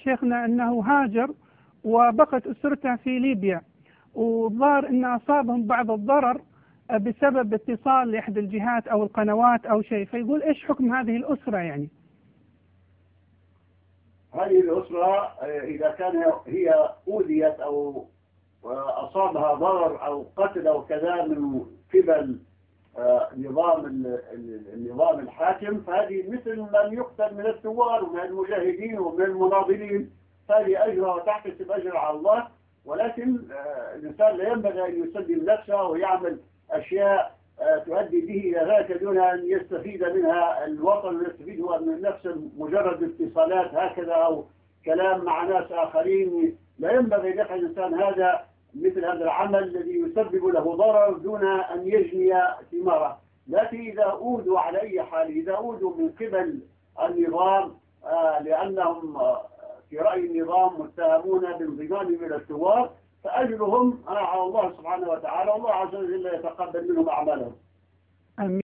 شيخنا أنه هاجر وبقت أسرته في ليبيا، وظهر أن أصابهم بعض الضرر بسبب اتصال لإحدى الجهات أو القنوات أو شيء، فيقول إيش حكم هذه الأسرة يعني؟ هذه الأسرة إذا كان هي أوذيت أو أصابها ضرر أو قتل أو كذا من قبل النظام الحاكم، فهذه مثل من يقتل من الثوار ومن المجاهدين ومن المناضلين، هذه أجرها وتحتسب أجر على الله. ولكن الإنسان لا ينبغي أن يسلم نفسه ويعمل أشياء تؤدي به إلى ذلك دون أن يستفيد منها الوطن ويستفيد هو من نفسه، مجرد اتصالات هكذا أو كلام مع ناس آخرين. لا ينبغي أن يفعل الإنسان هذا مثل هذا العمل الذي يسبب له ضرر دون أن يجني ثماره. لكن إذا أوذوا على أي حال، إذا أوذوا من قبل النظام لأنهم في رأي النظام متهمون بانضمامهم إلى الثوار، فأجرهم على الله سبحانه وتعالى، والله عز وجل يتقبل منهم أعمالهم.